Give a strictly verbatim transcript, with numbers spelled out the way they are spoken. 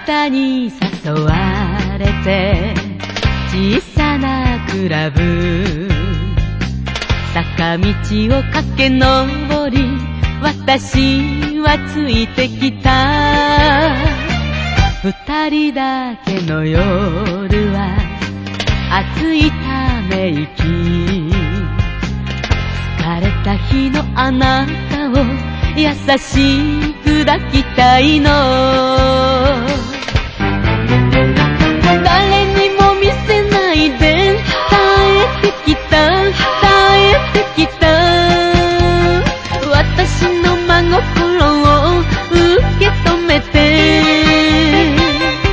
たに誘われて小さなクラブ坂道を駆け上り私はついてきた二人だけの夜は熱いため息疲れた日のあなたを優しく抱きたいの